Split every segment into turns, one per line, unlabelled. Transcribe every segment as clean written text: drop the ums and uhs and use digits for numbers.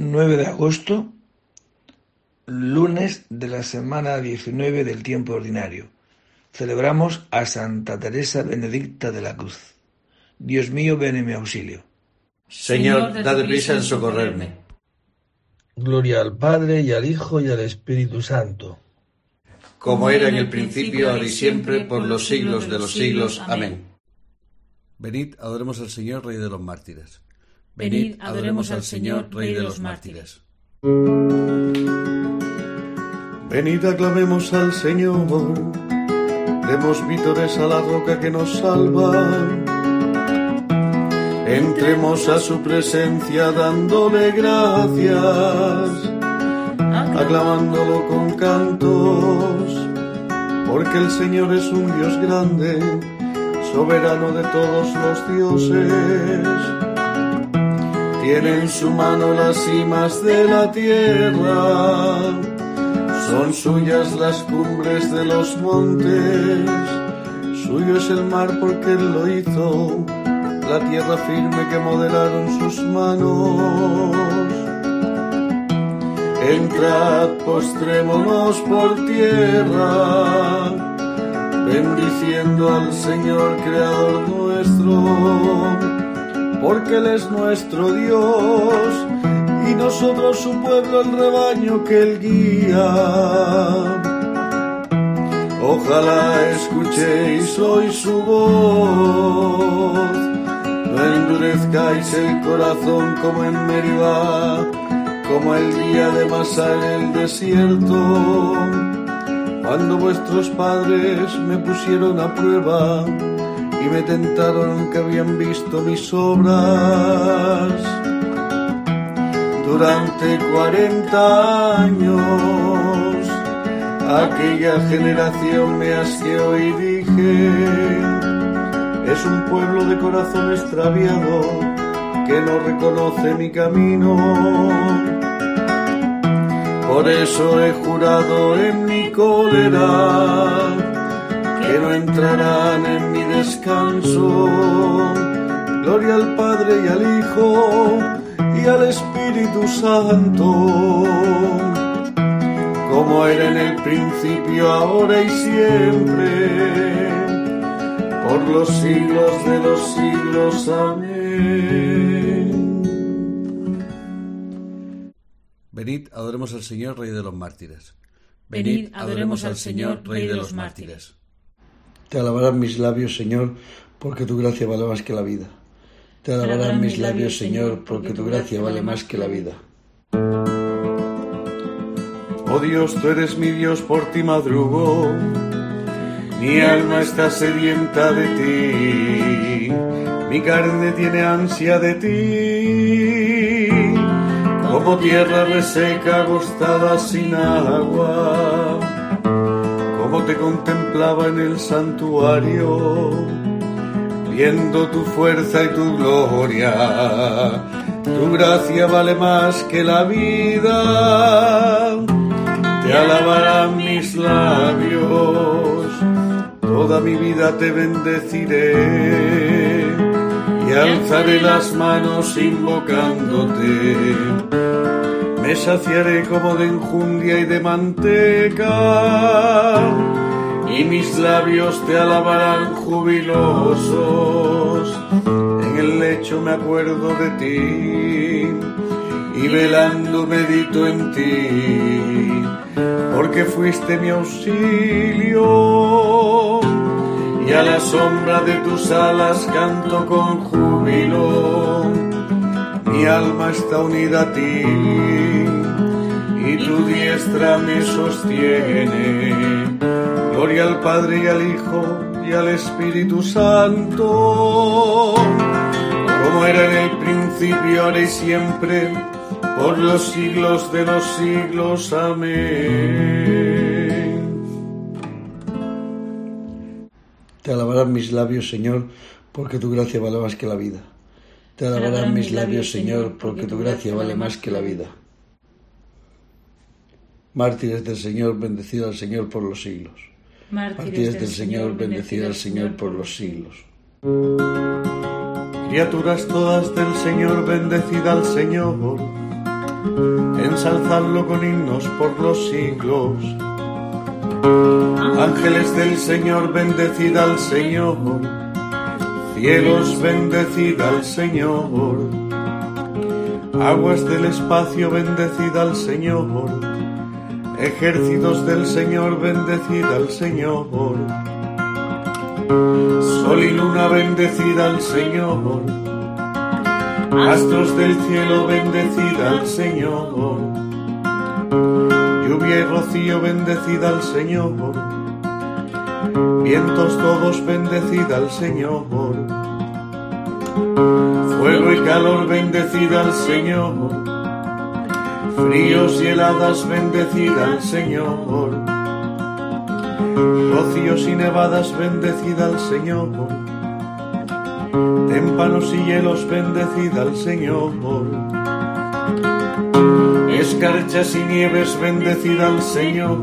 9 de agosto, lunes de la semana 19 del tiempo ordinario. Celebramos a Santa Teresa Benedicta de la Cruz. Dios mío, ven en mi auxilio.
Señor, date prisa en socorrerme.
Gloria al Padre, y al Hijo, y al Espíritu Santo.
Como era en el principio, ahora y siempre, por los siglos de los siglos. Amén.
Venid, adoremos al Señor, Rey de los mártires.
Venid, adoremos al Señor, Rey de los mártires.
Venid, aclamemos al Señor, demos vítores a la roca que nos salva. Entremos a su presencia dándole gracias, aclamándolo con cantos, porque el Señor es un Dios grande, soberano de todos los dioses. Tiene en su mano las cimas de la tierra, son suyas las cumbres de los montes, suyo es el mar porque Él lo hizo, la tierra firme que modelaron sus manos. Entrad, postrémonos por tierra, bendiciendo al Señor Creador nuestro, porque Él es nuestro Dios, y nosotros su pueblo, el rebaño que Él guía. Ojalá escuchéis hoy su voz, no endurezcáis el corazón como en Meribá, como el día de Masá en el desierto, cuando vuestros padres me pusieron a prueba y me tentaron aunque habían visto mis obras. Durante 40 años aquella generación me asqueó y dije: es un pueblo de corazón extraviado que no reconoce mi camino. Por eso he jurado en mi cólera que no entrarán en mi descanso. Gloria al Padre y al Hijo y al Espíritu Santo, como era en el principio, ahora y siempre, por los siglos de los siglos. Amén.
Venid, adoremos al Señor, Rey de los mártires.
Venid, adoremos al Señor, Rey de los mártires.
Te alabarán mis labios, Señor, porque tu gracia vale más que la vida. Te alabarán mis labios, Señor, porque tu gracia vale más que la vida.
Oh Dios, tú eres mi Dios, por ti madrugo, mi alma está sedienta de ti, mi carne tiene ansia de ti, como tierra reseca, agostada sin agua, como te contemplaba en el santuario, viendo tu fuerza y tu gloria. Tu gracia vale más que la vida. Te alabarán mis labios, toda mi vida te bendeciré y alzaré las manos invocándote. Me saciaré como de enjundia y de manteca, y mis labios te alabarán jubilosos. En el lecho me acuerdo de ti y velando medito en ti, porque fuiste mi auxilio, y a la sombra de tus alas canto con júbilo. Mi alma está unida a ti y tu diestra me sostiene. Gloria al Padre y al Hijo y al Espíritu Santo, como era en el principio, ahora y siempre, por los siglos de los siglos. Amén.
Te alabarán mis labios, Señor, porque tu gracia vale más que la vida. Te alabarán mis labios, Señor, porque tu gracia vale más que la vida. Mártires del Señor, bendecid al Señor por los siglos. Mártires del Señor, bendecid al Señor por los siglos.
Criaturas todas del Señor, bendecid al Señor. ensalzadlo con himnos por los siglos. Ángeles del Señor, bendecid al Señor. Cielos, bendecid al Señor. Aguas del espacio, bendecid al Señor. Ejércitos del Señor, bendecid al Señor. Sol y luna, bendecid al Señor. Astros del cielo, bendecid al Señor. Lluvia y rocío, bendecid al Señor. Vientos todos, bendecid al Señor. Fuego y calor, bendecid al Señor. Fríos y heladas, bendecid al Señor. Rocíos y nevadas, bendecid al Señor. Témpanos y hielos, bendecid al Señor. Escarchas y nieves, bendecid al Señor.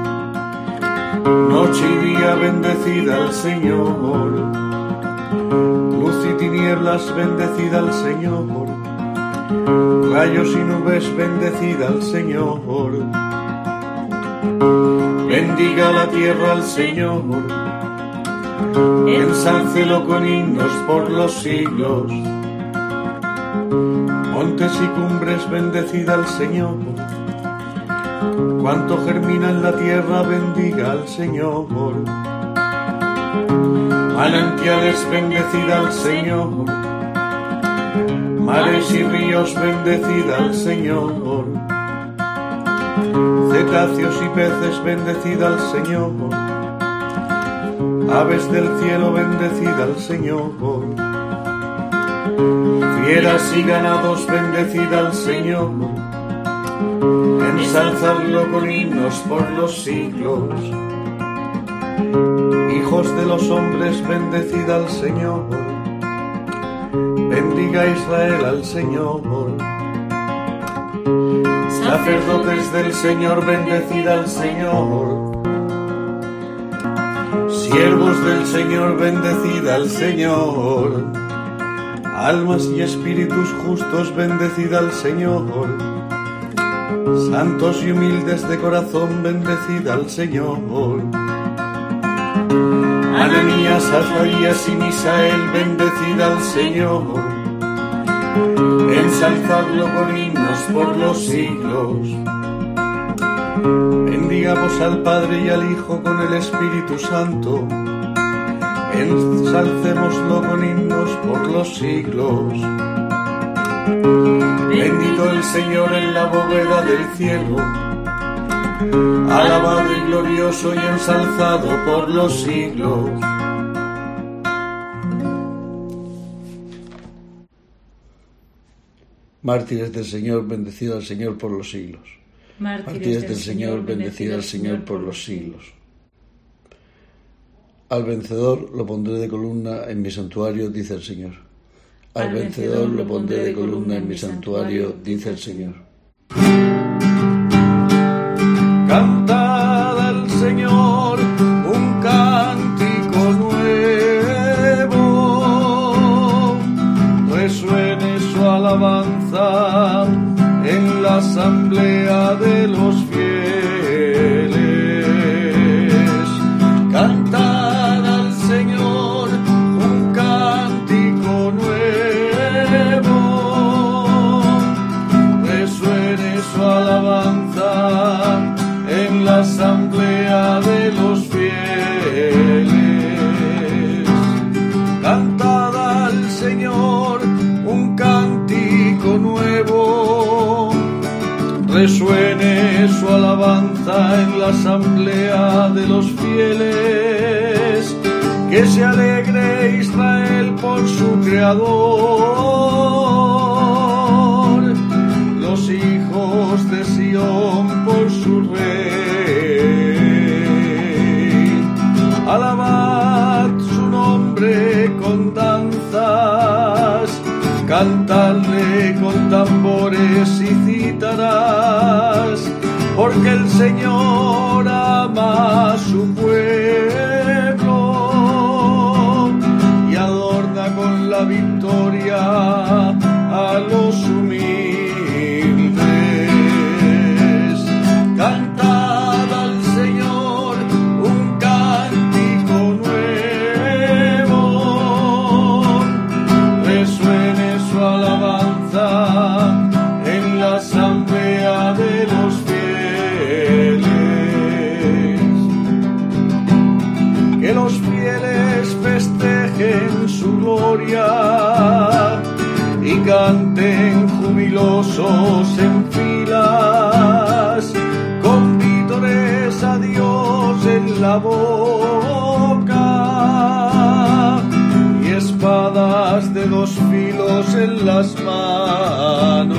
Noche y día, bendecid al Señor. Luz y tinieblas, bendecid al Señor. Rayos y nubes, bendecid al Señor. Bendiga la tierra al Señor. Ensálcelo con himnos por los siglos. Montes y cumbres, bendecid al Señor. Cuanto germina en la tierra, bendiga al Señor. Manantiales, bendecid al Señor. Mares y ríos, bendecid al Señor. Cetáceos y peces, bendecid al Señor. Aves del cielo, bendecid al Señor. Fieras y ganados, bendecid al Señor. Ensalzadlo con himnos por los siglos. Hijos de los hombres, bendecid al Señor. Bendiga Israel al Señor. Sacerdotes del Señor, bendecid al Señor. Siervos del Señor, bendecid al Señor. Almas y espíritus justos, bendecid al Señor. Santos y humildes de corazón, bendecid al Señor. Ananías, Azarías y Misael, bendecid al Señor. Ensalzadlo con himnos por los siglos. Bendigamos al Padre y al Hijo con el Espíritu Santo. Ensalcémoslo con himnos por los siglos. Bendito el Señor en la bóveda del cielo. Alabado y glorioso y ensalzado por los siglos.
Mártires del Señor, bendecid al Señor por los siglos. Mártires del Señor, bendecid al Señor por los siglos. Al vencedor lo pondré de columna en mi santuario, dice el Señor. Al vencedor lo pondré de columna en mi santuario, dice el Señor.
Cantad al Señor un cántico nuevo, resuene su alabanza en la asamblea de los fieles. Cantad al Señor un cántico nuevo, resuene su alabanza en la asamblea de los fieles. Cantad al Señor un cántico nuevo, resuene su alabanza en la asamblea de los fieles. Que se alegre Israel por su Creador, los hijos de Sión por su Rey. Alabad su nombre con danzas, cantadle con tambores y cítaras, porque el Señor ama a su pueblo y adorna con la victoria a los humildes. gloria y canten jubilosos en filas, con vítores a Dios en la boca y espadas de dos filos en las manos,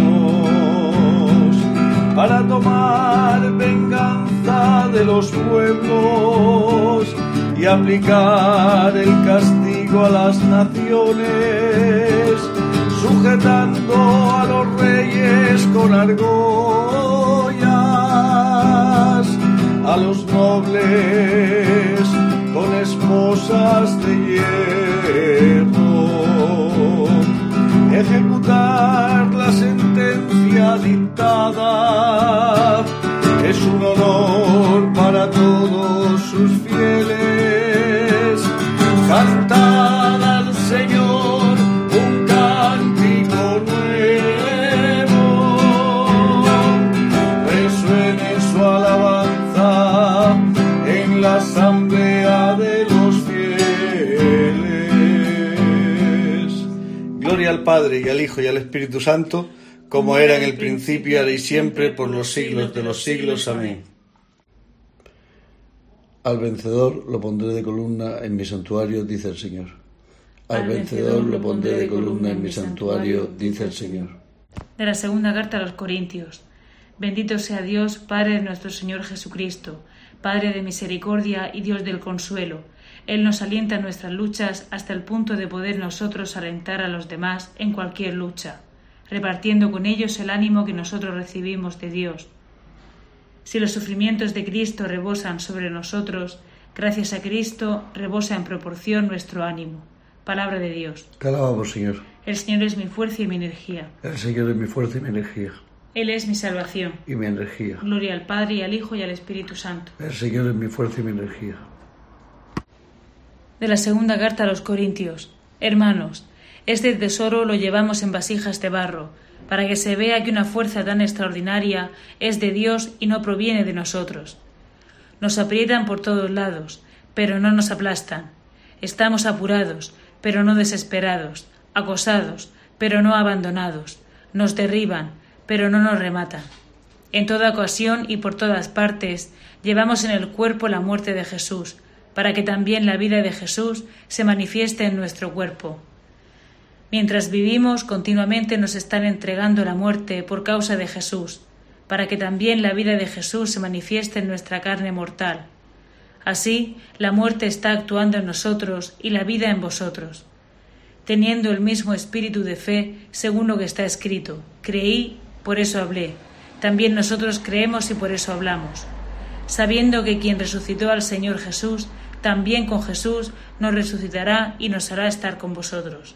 para tomar venganza de los pueblos y aplicar el castigo a las naciones, sujetando a los reyes con argollas, a los nobles con esposas de hierro, ejecutar la sentencia dictada es un honor para todos sus fieles. Cantad al Señor un cántico nuevo, resuene su alabanza en la asamblea de los fieles. Gloria al Padre y al Hijo y al Espíritu Santo, como era en el principio, ahora y siempre, por los siglos de los siglos. Amén.
Al vencedor lo pondré de columna en mi santuario, dice el Señor. Al vencedor lo pondré de columna en mi santuario, dice el Señor.
De la segunda carta a los Corintios. Bendito sea Dios, Padre de nuestro Señor Jesucristo, Padre de misericordia y Dios del consuelo. Él nos alienta en nuestras luchas hasta el punto de poder nosotros alentar a los demás en cualquier lucha, repartiendo con ellos el ánimo que nosotros recibimos de Dios. Si los sufrimientos de Cristo rebosan sobre nosotros, gracias a Cristo rebosa en proporción nuestro ánimo. Palabra de Dios.
Te alabamos, Señor.
El Señor es mi fuerza y mi energía.
El Señor es mi fuerza y mi energía.
Él es mi salvación.
Y mi energía.
Gloria al Padre, y al Hijo, y al Espíritu Santo.
El Señor es mi fuerza y mi energía.
De la segunda carta a los Corintios. Hermanos, este tesoro lo llevamos en vasijas de barro, para que se vea que una fuerza tan extraordinaria es de Dios y no proviene de nosotros. Nos aprietan por todos lados, pero no nos aplastan. Estamos apurados, pero no desesperados, acosados, pero no abandonados. Nos derriban, pero no nos rematan. En toda ocasión y por todas partes llevamos en el cuerpo la muerte de Jesús, para que también la vida de Jesús se manifieste en nuestro cuerpo. Mientras vivimos, continuamente nos están entregando la muerte por causa de Jesús, para que también la vida de Jesús se manifieste en nuestra carne mortal. Así, la muerte está actuando en nosotros y la vida en vosotros. Teniendo el mismo espíritu de fe, según lo que está escrito, creí, por eso hablé. También nosotros creemos y por eso hablamos. Sabiendo que quien resucitó al Señor Jesús, también con Jesús nos resucitará y nos hará estar con vosotros.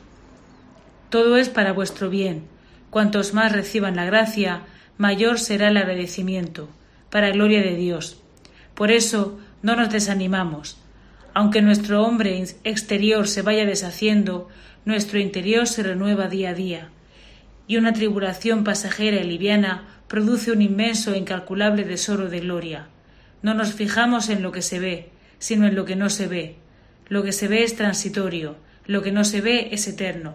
Todo es para vuestro bien. Cuantos más reciban la gracia, mayor será el agradecimiento, para gloria de Dios. Por eso no nos desanimamos. Aunque nuestro hombre exterior se vaya deshaciendo, nuestro interior se renueva día a día. Y una tribulación pasajera y liviana produce un inmenso e incalculable tesoro de gloria. No nos fijamos en lo que se ve, sino en lo que no se ve. Lo que se ve es transitorio, lo que no se ve es eterno.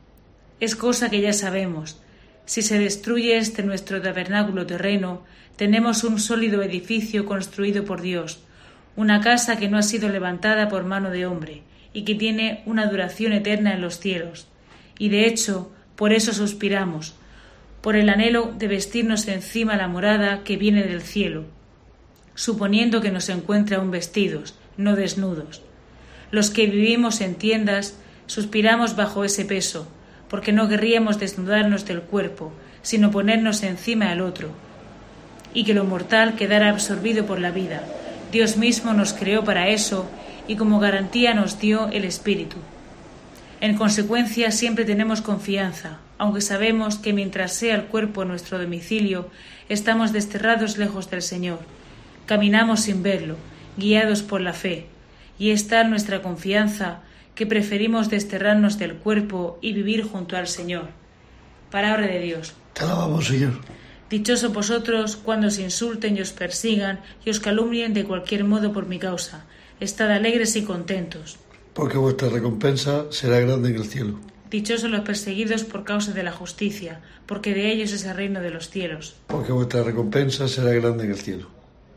Es cosa que ya sabemos. Si se destruye nuestro tabernáculo terreno, tenemos un sólido edificio construido por Dios, una casa que no ha sido levantada por mano de hombre, y que tiene una duración eterna en los cielos. Y de hecho, por eso suspiramos, por el anhelo de vestirnos encima la morada que viene del cielo, suponiendo que nos encuentre aún vestidos, no desnudos. Los que vivimos en tiendas suspiramos bajo ese peso, porque no querríamos desnudarnos del cuerpo, sino ponernos encima al otro, y que lo mortal quedara absorbido por la vida. Dios mismo nos creó para eso, y como garantía nos dio el Espíritu. En consecuencia, siempre tenemos confianza, aunque sabemos que mientras sea el cuerpo nuestro domicilio, estamos desterrados lejos del Señor. Caminamos sin verlo, guiados por la fe, y es tal nuestra confianza que preferimos desterrarnos del cuerpo y vivir junto al Señor. Palabra de Dios.
Te alabamos, Señor.
Dichosos vosotros cuando os insulten y os persigan y os calumnien de cualquier modo por mi causa. Estad alegres y contentos.
porque vuestra recompensa será grande en el cielo.
Dichosos los perseguidos por causa de la justicia, porque de ellos es el reino de los cielos.
Porque vuestra recompensa será grande en el cielo.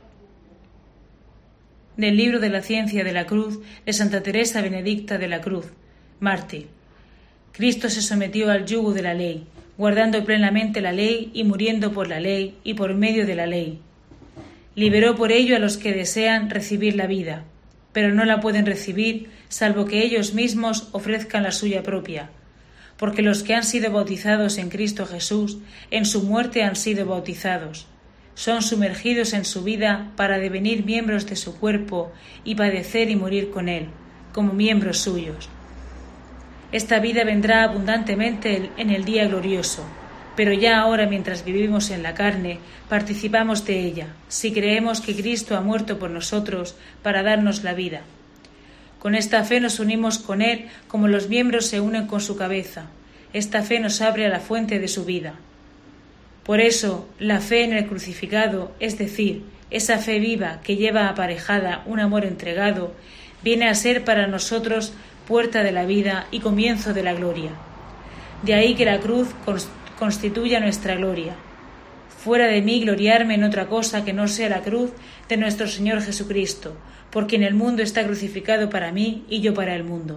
Del libro de la ciencia de la cruz de Santa Teresa Benedicta de la Cruz, mártir. Cristo se sometió al yugo de la ley, guardando plenamente la ley y muriendo por la ley y por medio de la ley. Liberó por ello a los que desean recibir la vida, pero no la pueden recibir salvo que ellos mismos ofrezcan la suya propia, porque los que han sido bautizados en Cristo Jesús, en su muerte han sido bautizados. Son sumergidos en su vida para devenir miembros de su cuerpo y padecer y morir con él, como miembros suyos. Esta vida vendrá abundantemente en el día glorioso, pero ya ahora, mientras vivimos en la carne, participamos de ella, si creemos que Cristo ha muerto por nosotros para darnos la vida. Con esta fe nos unimos con Él como los miembros se unen con su cabeza. Esta fe nos abre a la fuente de su vida. Por eso, la fe en el crucificado, es decir, esa fe viva que lleva aparejada un amor entregado, viene a ser para nosotros puerta de la vida y comienzo de la gloria. De ahí que la cruz constituya nuestra gloria. Fuera de mí gloriarme en otra cosa que no sea la cruz de nuestro Señor Jesucristo, porque en el mundo está crucificado para mí y yo para el mundo.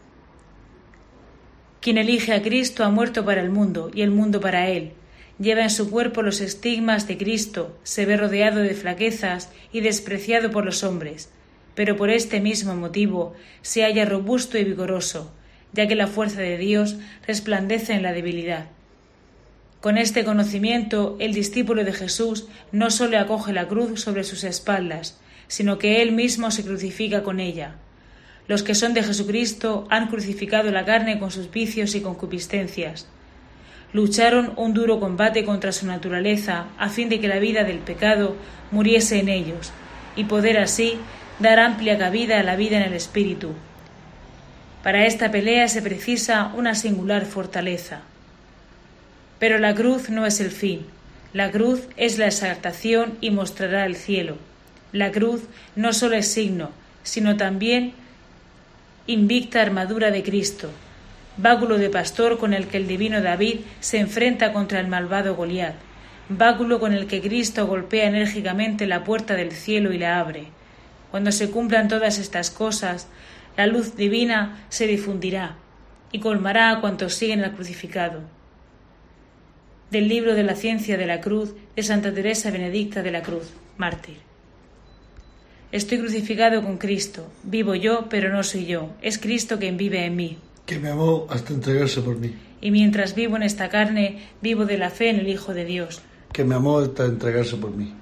Quien elige a Cristo ha muerto para el mundo y el mundo para él. Lleva en su cuerpo los estigmas de Cristo, se ve rodeado de flaquezas y despreciado por los hombres, pero por este mismo motivo se halla robusto y vigoroso, ya que la fuerza de Dios resplandece en la debilidad. Con este conocimiento, el discípulo de Jesús no sólo acoge la cruz sobre sus espaldas, sino que él mismo se crucifica con ella. Los que son de Jesucristo han crucificado la carne con sus vicios y concupiscencias. Lucharon un duro combate contra su naturaleza a fin de que la vida del pecado muriese en ellos, y poder así dar amplia cabida a la vida en el Espíritu. Para esta pelea se precisa una singular fortaleza. Pero la cruz no es el fin. La cruz es la exaltación y mostrará el cielo. La cruz no solo es signo, sino también invicta armadura de Cristo, báculo de pastor con el que el divino David se enfrenta contra el malvado Goliat, báculo con el que Cristo golpea enérgicamente la puerta del cielo y la abre. Cuando se cumplan todas estas cosas, la luz divina se difundirá y colmará a cuantos siguen al crucificado. Del libro de la ciencia de la cruz de Santa Teresa Benedicta de la Cruz, mártir. Estoy crucificado con Cristo, vivo yo, pero no soy yo, es Cristo quien vive en mí.
Que me amó hasta entregarse por mí.
Y mientras vivo en esta carne, vivo de la fe en el Hijo de Dios.
Que me amó hasta entregarse por mí.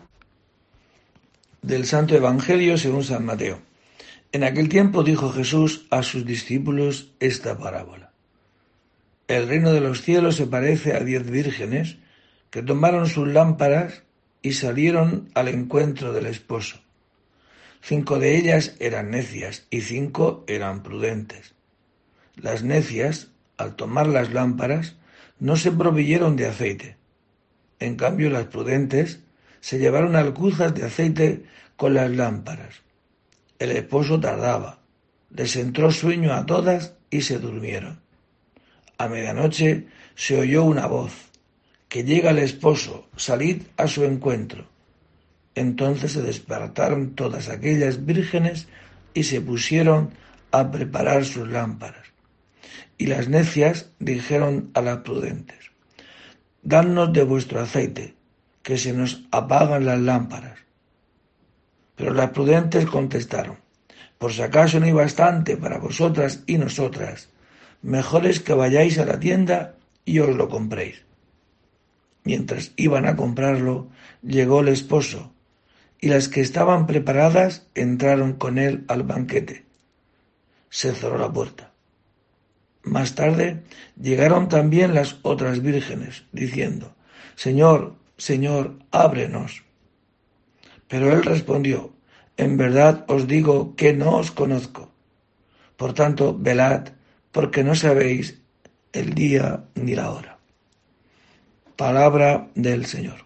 Del Santo Evangelio según San Mateo. En aquel tiempo dijo Jesús a sus discípulos esta parábola. El reino de los cielos se parece a 10 vírgenes que tomaron sus lámparas y salieron al encuentro del esposo. 5 de ellas eran necias y 5 eran prudentes. Las necias, al tomar las lámparas, no se proveyeron de aceite. En cambio, las prudentes se llevaron alcuzas de aceite con las lámparas. El esposo tardaba, les entró sueño a todas y se durmieron. A medianoche se oyó una voz, que llega el esposo, salid a su encuentro. Entonces se despertaron todas aquellas vírgenes y se pusieron a preparar sus lámparas. Y las necias dijeron a las prudentes, dadnos de vuestro aceite, que se nos apagan las lámparas. Pero las prudentes contestaron, por si acaso no hay bastante para vosotras y nosotras, mejor es que vayáis a la tienda y os lo compréis. Mientras iban a comprarlo, llegó el esposo, y las que estaban preparadas entraron con él al banquete. Se cerró la puerta. Más tarde llegaron también las otras vírgenes, diciendo, Señor, Señor, ábrenos. Pero él respondió, en verdad os digo que no os conozco. Por tanto, velad, porque no sabéis el día ni la hora. Palabra del Señor.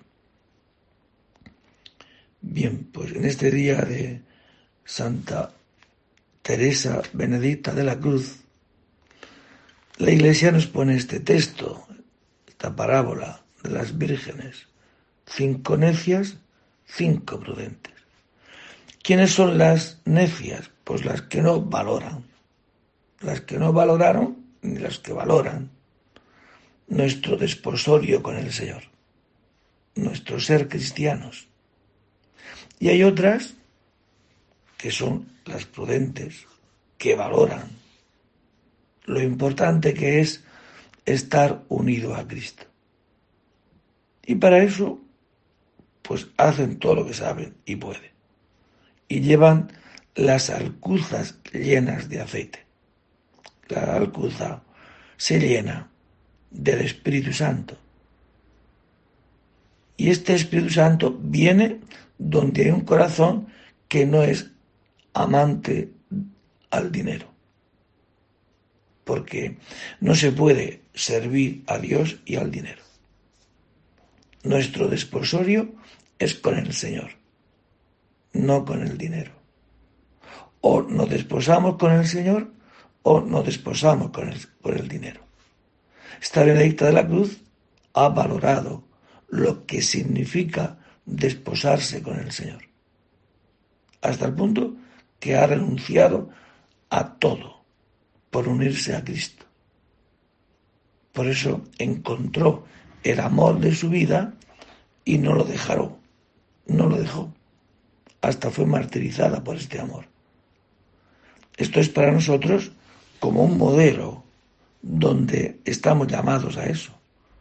Bien, pues en este día de Santa Teresa Benedicta de la Cruz, la Iglesia nos pone este texto, esta parábola de las vírgenes: 5 necias, 5 prudentes. ¿Quiénes son las necias? Pues las que no valoran, las que no valoraron ni las que valoran nuestro desposorio con el Señor, nuestro ser cristianos. Y hay otras que son las prudentes, que valoran lo importante que es estar unido a Cristo. Y para eso, pues hacen todo lo que saben y pueden. Y llevan las alcuzas llenas de aceite. La alcuza se llena del Espíritu Santo. Y este Espíritu Santo viene donde hay un corazón que no es amante al dinero. Porque no se puede servir a Dios y al dinero. Nuestro desposorio es con el Señor, no con el dinero. O nos desposamos con el Señor o nos desposamos por el dinero. Esta Benedicta de la Cruz ha valorado lo que significa desposarse con el Señor, hasta el punto que ha renunciado a todo por unirse a Cristo. Por eso encontró el amor de su vida y no lo dejó, hasta fue martirizada por este amor. Esto es para nosotros como un modelo donde estamos llamados a eso,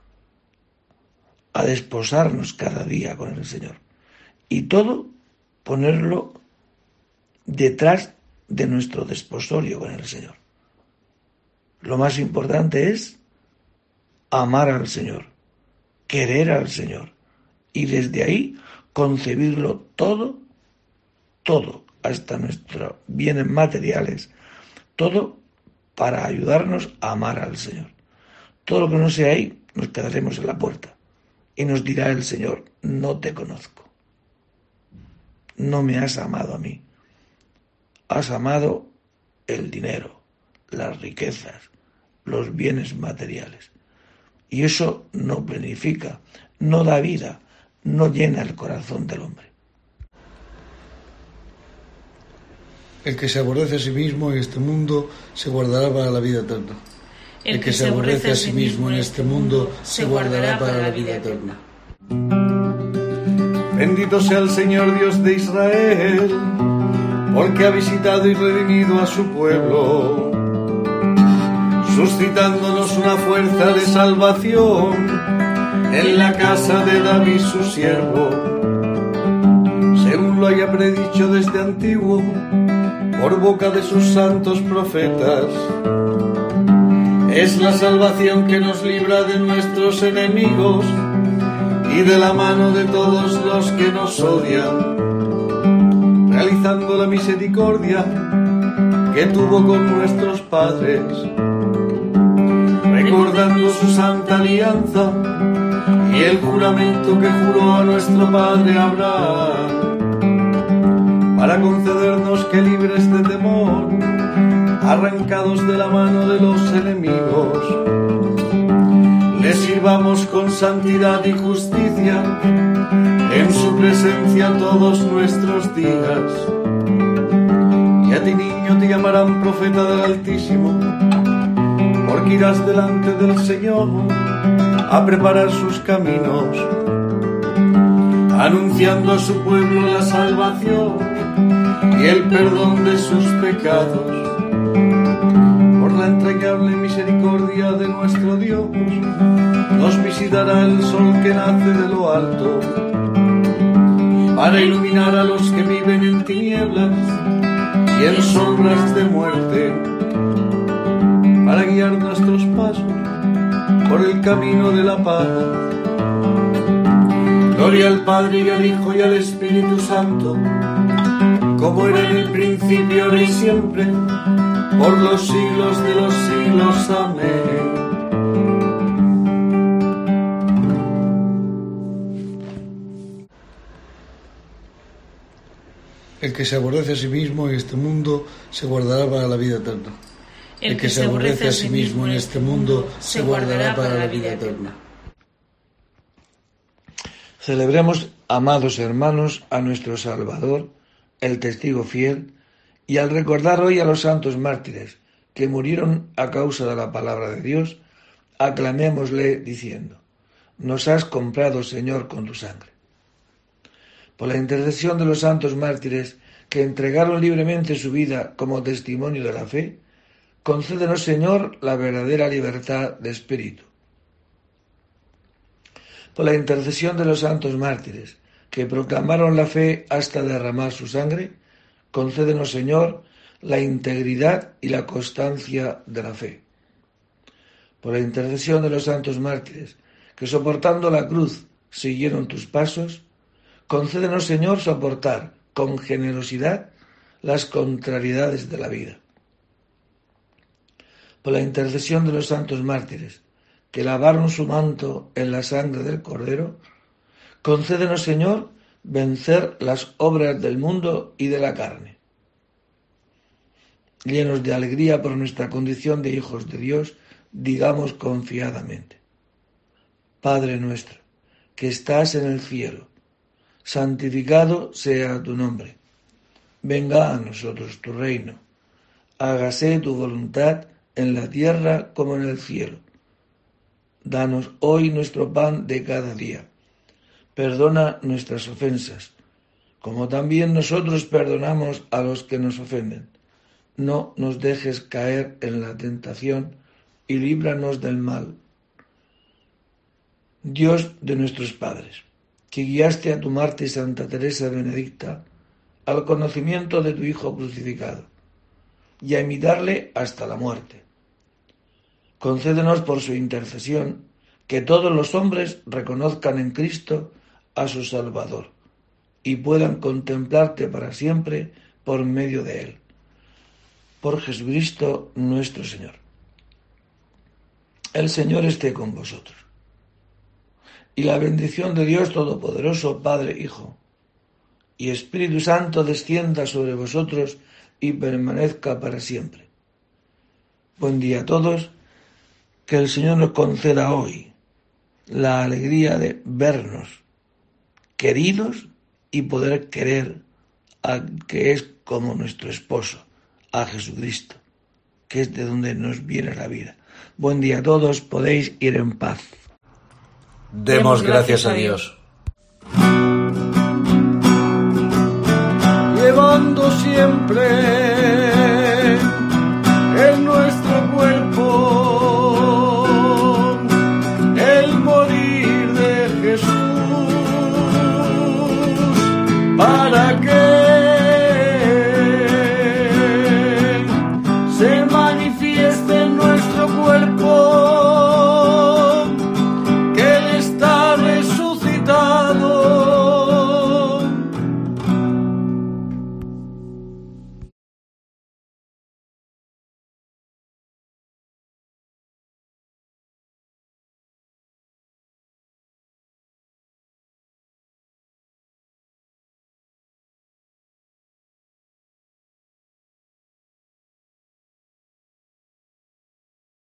a desposarnos cada día con el Señor y todo ponerlo detrás de nuestro desposorio con el Señor. Lo más importante es amar al Señor, querer al Señor y desde ahí concebirlo todo, hasta nuestros bienes materiales, todo para ayudarnos a amar al Señor. Todo lo que no sea ahí, nos quedaremos en la puerta y nos dirá el Señor: no te conozco, no me has amado a mí, has amado el dinero, las riquezas, los bienes materiales. Y eso no planifica, no da vida, no llena el corazón del hombre.
El que se aborrece a sí mismo en este mundo se guardará para la vida eterna.
El que se aborrece a sí mismo en este mundo se guardará para la vida eterna.
Bendito sea el Señor Dios de Israel, porque ha visitado y redimido a su pueblo, suscitándonos una fuerza de salvación en la casa de David su siervo, según lo haya predicho desde antiguo por boca de sus santos profetas. Es la salvación que nos libra de nuestros enemigos y de la mano de todos los que nos odian, realizando la misericordia que tuvo con nuestros padres, recordando su santa alianza y el juramento que juró a nuestro padre Abraham, para concedernos que, libres de temor, arrancados de la mano de los enemigos, le sirvamos con santidad y justicia en su presencia todos nuestros días. Y a ti, niño, te llamarán profeta del Altísimo, porque irás delante del Señor a preparar sus caminos, anunciando a su pueblo la salvación y el perdón de sus pecados. Por la entrañable misericordia de nuestro Dios, nos visitará el sol que nace de lo alto, para iluminar a los que viven en tinieblas y en sombras de muerte, para guiar nuestros pasos por el camino de la paz. Gloria al Padre y al Hijo y al Espíritu Santo, como era en el principio, ahora y siempre, por los siglos de los siglos. Amén.
El El que se aborrece a sí mismo en este mundo se guardará para la vida eterna.
El que se aborrece a sí mismo en este mundo se guardará para la vida eterna.
Celebremos, amados hermanos, a nuestro Salvador, el testigo fiel, y al recordar hoy a los santos mártires que murieron a causa de la palabra de Dios, aclamémosle diciendo: nos has comprado, Señor, con tu sangre. Por la intercesión de los santos mártires que entregaron libremente su vida como testimonio de la fe, concédenos, Señor, la verdadera libertad de espíritu. Por la intercesión de los santos mártires que proclamaron la fe hasta derramar su sangre, concédenos, Señor, la integridad y la constancia de la fe. Por la intercesión de los santos mártires que soportando la cruz siguieron tus pasos, concédenos, Señor, soportar con generosidad las contrariedades de la vida. Por la intercesión de los santos mártires que lavaron su manto en la sangre del Cordero, concédenos, Señor, vencer las obras del mundo y de la carne. Llenos de alegría por nuestra condición de hijos de Dios, digamos confiadamente: Padre nuestro, que estás en el cielo, santificado sea tu nombre. Venga a nosotros tu reino. Hágase tu voluntad en la tierra como en el cielo. Danos hoy nuestro pan de cada día. Perdona nuestras ofensas, como también nosotros perdonamos a los que nos ofenden. No nos dejes caer en la tentación y líbranos del mal. Dios de nuestros padres, que guiaste a tu mártir Santa Teresa Benedicta al conocimiento de tu Hijo crucificado y a imitarle hasta la muerte, concédenos por su intercesión que todos los hombres reconozcan en Cristo a su Salvador y puedan contemplarte para siempre por medio de él. Por Jesucristo nuestro Señor. El Señor esté con vosotros. Y la bendición de Dios Todopoderoso, Padre, Hijo y Espíritu Santo descienda sobre vosotros y permanezca para siempre. Buen día a todos. Que el Señor nos conceda hoy la alegría de vernos queridos y poder querer al que es como nuestro esposo, a Jesucristo, que es de donde nos viene la vida. Buen día a todos, podéis ir en paz.
Demos gracias a Dios.
Llevando siempre